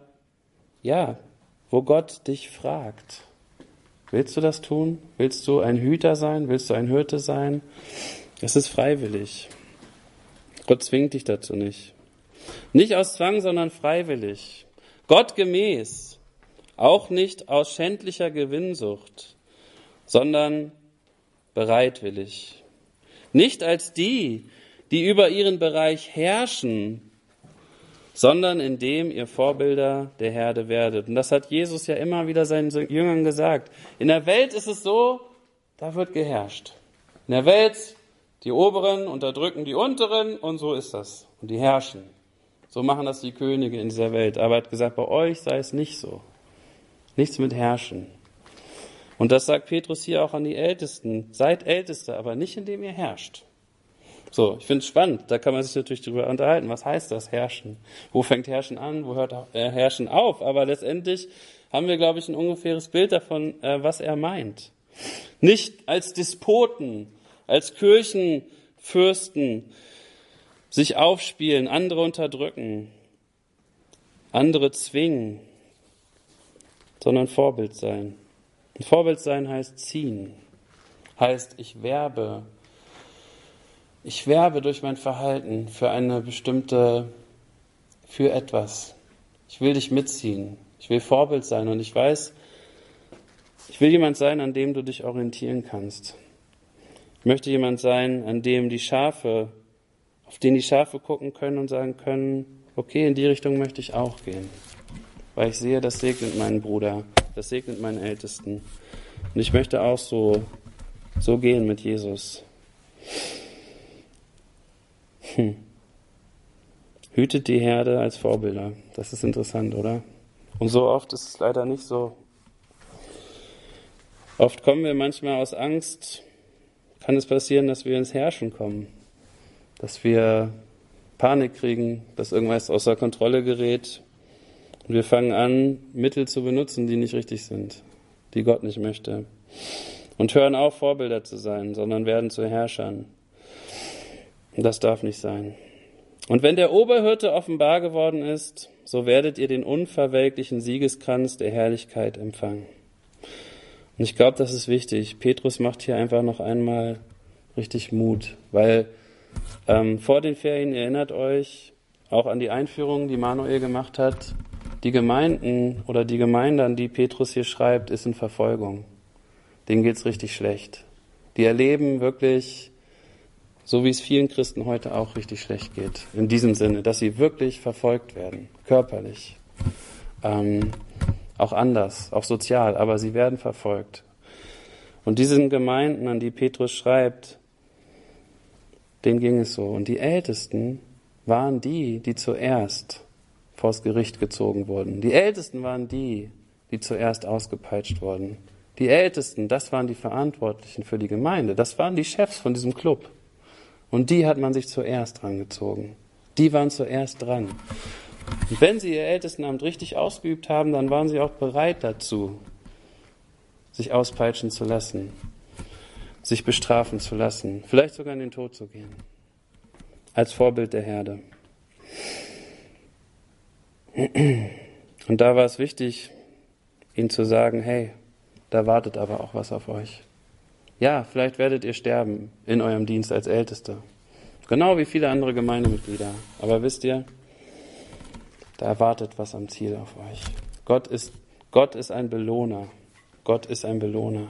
wo Gott dich fragt. Willst du das tun? Willst du ein Hüter sein? Willst du ein Hirte sein? Es ist freiwillig. Gott zwingt dich dazu nicht. Nicht aus Zwang, sondern freiwillig. Gott gemäß. Auch nicht aus schändlicher Gewinnsucht. sondern bereitwillig. Nicht als die, die über ihren Bereich herrschen, sondern indem ihr Vorbilder der Herde werdet. Und das hat Jesus ja immer wieder seinen Jüngern gesagt. In der Welt ist es so, da wird geherrscht. In der Welt, die Oberen unterdrücken die Unteren und so ist das. Und die herrschen. So machen das die Könige in dieser Welt. Aber er hat gesagt, bei euch sei es nicht so. Nichts mit Herrschen. Und das sagt Petrus hier auch an die Ältesten. Seid Älteste, aber nicht indem ihr herrscht. So, ich finde es spannend. Da kann man sich natürlich darüber unterhalten. Was heißt das, Herrschen? Wo fängt Herrschen an? Wo hört Herrschen auf? Aber letztendlich haben wir, glaube ich, ein ungefähres Bild davon, was er meint. Nicht als Despoten, als Kirchenfürsten sich aufspielen, andere unterdrücken, andere zwingen, sondern Vorbild sein. Ein Vorbild sein heißt ziehen, heißt ich werbe durch mein Verhalten für etwas. Ich will dich mitziehen, ich will Vorbild sein und ich weiß, ich will jemand sein, an dem du dich orientieren kannst. Ich möchte jemand sein, auf den die Schafe gucken können und sagen können, okay, in die Richtung möchte ich auch gehen. Weil ich sehe, das segnet meinen Bruder, das segnet meinen Ältesten. Und ich möchte auch so gehen mit Jesus. Hütet die Herde als Vorbilder. Das ist interessant, oder? Und so oft ist es leider nicht so. Oft kommen wir manchmal aus Angst, kann es passieren, dass wir ins Herrschen kommen. Dass wir Panik kriegen, dass irgendwas außer Kontrolle gerät. Und wir fangen an, Mittel zu benutzen, die nicht richtig sind, die Gott nicht möchte. Und hören auf, Vorbilder zu sein, sondern werden zu Herrschern. Und das darf nicht sein. Und wenn der Oberhirte offenbar geworden ist, so werdet ihr den unverwelklichen Siegeskranz der Herrlichkeit empfangen. Und ich glaube, das ist wichtig. Petrus macht hier einfach noch einmal richtig Mut, weil vor den Ferien, erinnert euch auch an die Einführung, die Manuel gemacht hat, die Gemeinden oder die Gemeinde, an die Petrus hier schreibt, ist in Verfolgung. Denen geht's richtig schlecht. Die erleben wirklich, so wie es vielen Christen heute auch richtig schlecht geht, in diesem Sinne, dass sie wirklich verfolgt werden, körperlich, auch anders, auch sozial, aber sie werden verfolgt. Und diesen Gemeinden, an die Petrus schreibt, denen ging es so. Und die Ältesten waren die zuerst vors Gericht gezogen wurden. Die Ältesten waren die zuerst ausgepeitscht wurden. Die Ältesten, das waren die Verantwortlichen für die Gemeinde. Das waren die Chefs von diesem Club. Und die hat man sich zuerst rangezogen. Die waren zuerst dran. Und wenn sie ihr Ältestenamt richtig ausgeübt haben, dann waren sie auch bereit dazu, sich auspeitschen zu lassen, sich bestrafen zu lassen, vielleicht sogar in den Tod zu gehen. Als Vorbild der Herde. Und da war es wichtig, ihnen zu sagen, hey, da wartet aber auch was auf euch. Ja, vielleicht werdet ihr sterben in eurem Dienst als Älteste. Genau wie viele andere Gemeindemitglieder. Aber wisst ihr, da wartet was am Ziel auf euch. Gott ist ein Belohner. Gott ist ein Belohner.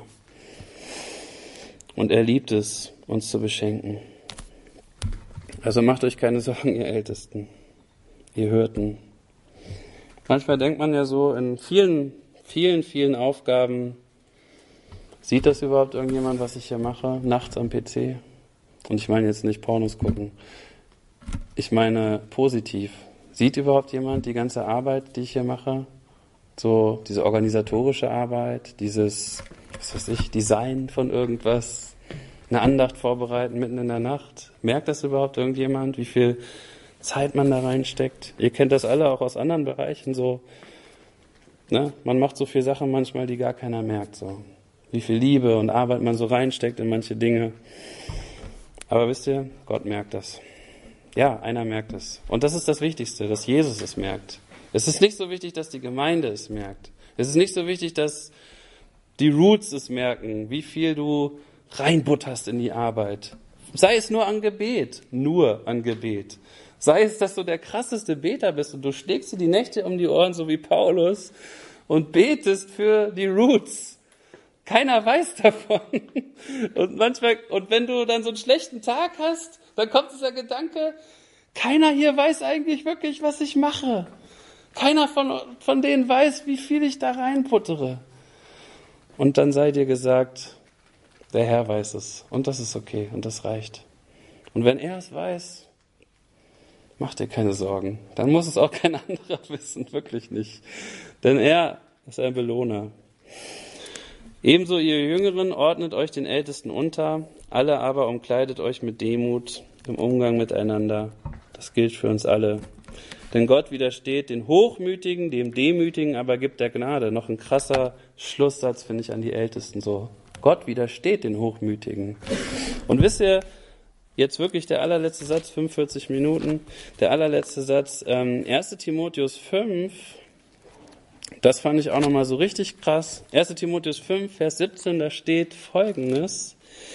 Und er liebt es, uns zu beschenken. Also macht euch keine Sorgen, ihr Ältesten, ihr Hirten. Manchmal denkt man ja so, in vielen Aufgaben, sieht das überhaupt irgendjemand, was ich hier mache, nachts am PC? Und ich meine jetzt nicht Pornos gucken. Ich meine positiv. Sieht überhaupt jemand die ganze Arbeit, die ich hier mache? So diese organisatorische Arbeit, dieses, Design von irgendwas, eine Andacht vorbereiten mitten in der Nacht. Merkt das überhaupt irgendjemand, wie viel Zeit man da reinsteckt? Ihr kennt das alle auch aus anderen Bereichen so. Ne? Man macht so viele Sachen manchmal, die gar keiner merkt. So. Wie viel Liebe und Arbeit man so reinsteckt in manche Dinge. Aber wisst ihr, Gott merkt das. Ja, einer merkt es. Und das ist das Wichtigste, dass Jesus es merkt. Es ist nicht so wichtig, dass die Gemeinde es merkt. Es ist nicht so wichtig, dass die Roots es merken, wie viel du reinbutterst in die Arbeit. Sei es nur an Gebet. Sei es, dass du der krasseste Beter bist und du schlägst dir die Nächte um die Ohren, so wie Paulus, und betest für die Roots. Keiner weiß davon. Und wenn du dann so einen schlechten Tag hast, dann kommt dieser Gedanke, keiner hier weiß eigentlich wirklich, was ich mache. Keiner von denen weiß, wie viel ich da reinputtere. Und dann sei dir gesagt, der Herr weiß es. Und das ist okay. Und das reicht. Und wenn er es weiß, mach dir keine Sorgen. Dann muss es auch kein anderer wissen. Wirklich nicht. Denn er ist ein Belohner. Ebenso ihr Jüngeren ordnet euch den Ältesten unter. Alle aber umkleidet euch mit Demut im Umgang miteinander. Das gilt für uns alle. Denn Gott widersteht den Hochmütigen, dem Demütigen aber gibt er Gnade. Noch ein krasser Schlusssatz, finde ich, an die Ältesten so. Gott widersteht den Hochmütigen. Und wisst ihr, jetzt wirklich der allerletzte Satz, 45 Minuten, der allerletzte Satz, 1. Timotheus 5, das fand ich auch nochmal so richtig krass. 1. Timotheus 5, Vers 17, da steht Folgendes.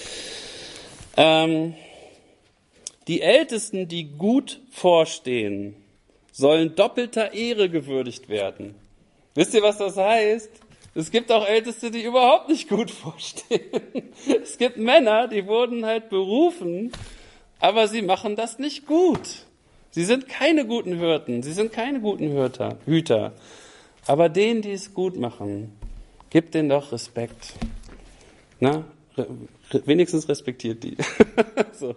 Die Ältesten, die gut vorstehen, sollen doppelter Ehre gewürdigt werden. Wisst ihr, was das heißt? Es gibt auch Älteste, die überhaupt nicht gut vorstehen. Es gibt Männer, die wurden halt berufen, aber sie machen das nicht gut. Sie sind keine guten Hirten, sie sind keine guten Hüter. Aber denen, die es gut machen, gibt denen doch Respekt. Na, wenigstens respektiert die. So.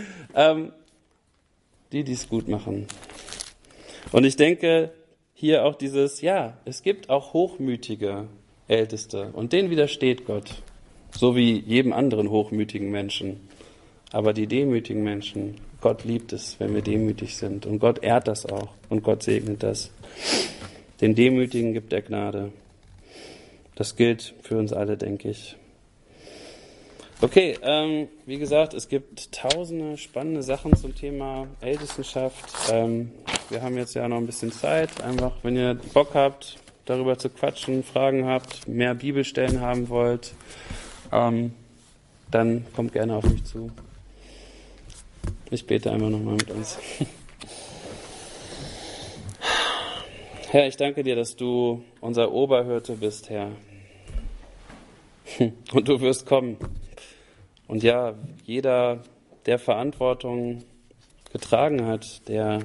Die es gut machen. Und ich denke, hier auch dieses, ja, es gibt auch hochmütige Älteste und denen widersteht Gott, so wie jedem anderen hochmütigen Menschen. Aber die demütigen Menschen, Gott liebt es, wenn wir demütig sind und Gott ehrt das auch und Gott segnet das. Den Demütigen gibt er Gnade. Das gilt für uns alle, denke ich. Okay, wie gesagt, es gibt tausende spannende Sachen zum Thema Ältestenschaft. Wir haben jetzt ja noch ein bisschen Zeit. Einfach, wenn ihr Bock habt, darüber zu quatschen, Fragen habt, mehr Bibelstellen haben wollt, dann kommt gerne auf mich zu. Ich bete einfach nochmal mit uns. Herr, ich danke dir, dass du unser Oberhirte bist, Herr. Und du wirst kommen. Und ja, jeder, der Verantwortung getragen hat, der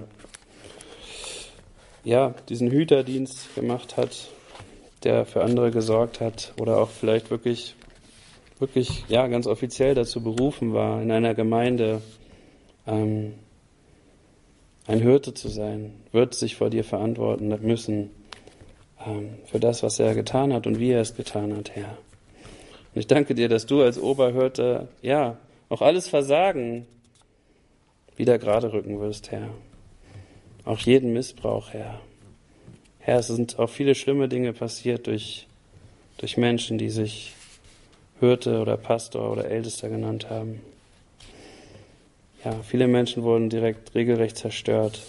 ja diesen Hüterdienst gemacht hat, der für andere gesorgt hat oder auch vielleicht wirklich ja ganz offiziell dazu berufen war, in einer Gemeinde ein Hirte zu sein, wird sich vor dir verantworten müssen für das, was er getan hat und wie er es getan hat, Herr. Und ich danke dir, dass du als Oberhirte, ja, auch alles Versagen wieder gerade rücken wirst, Herr. Auch jeden Missbrauch, Herr. Herr, es sind auch viele schlimme Dinge passiert durch Menschen, die sich Hirte oder Pastor oder Ältester genannt haben. Ja, viele Menschen wurden direkt regelrecht zerstört.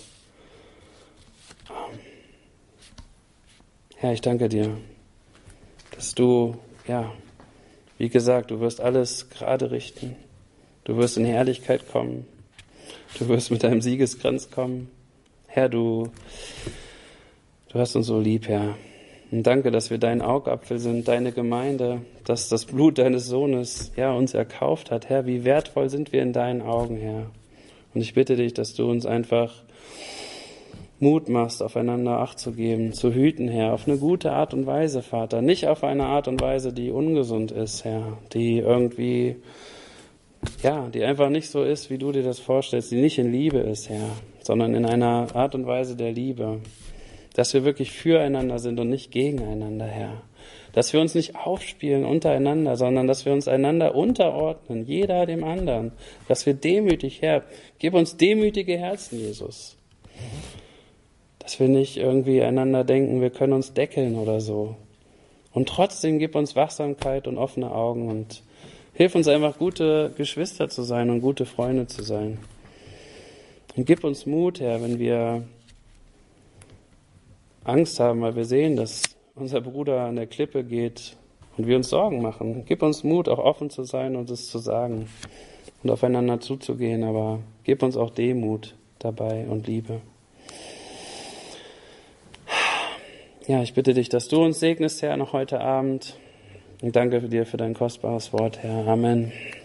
Herr, ich danke dir, dass du, ja, wie gesagt, du wirst alles gerade richten. Du wirst in Herrlichkeit kommen. Du wirst mit deinem Siegeskranz kommen. Herr, du hast uns so lieb, Herr. Und danke, dass wir dein Augapfel sind, deine Gemeinde, dass das Blut deines Sohnes, ja, uns erkauft hat. Herr, wie wertvoll sind wir in deinen Augen, Herr. Und ich bitte dich, dass du uns einfach Mut machst, aufeinander Acht zu geben, zu hüten, Herr, auf eine gute Art und Weise, Vater. Nicht auf eine Art und Weise, die ungesund ist, Herr, die irgendwie, ja, die einfach nicht so ist, wie du dir das vorstellst, die nicht in Liebe ist, Herr, sondern in einer Art und Weise der Liebe. Dass wir wirklich füreinander sind und nicht gegeneinander, Herr. Dass wir uns nicht aufspielen untereinander, sondern dass wir uns einander unterordnen, jeder dem anderen. Dass wir demütig, Herr, gib uns demütige Herzen, Jesus. Dass wir nicht irgendwie einander denken, wir können uns deckeln oder so. Und trotzdem gib uns Wachsamkeit und offene Augen und hilf uns einfach, gute Geschwister zu sein und gute Freunde zu sein. Und gib uns Mut, Herr, wenn wir Angst haben, weil wir sehen, dass unser Bruder an der Klippe geht und wir uns Sorgen machen. Gib uns Mut, auch offen zu sein und es zu sagen und aufeinander zuzugehen, aber gib uns auch Demut dabei und Liebe. Ja, ich bitte dich, dass du uns segnest, Herr, noch heute Abend, Und danke dir für dein kostbares Wort, Herr. Amen.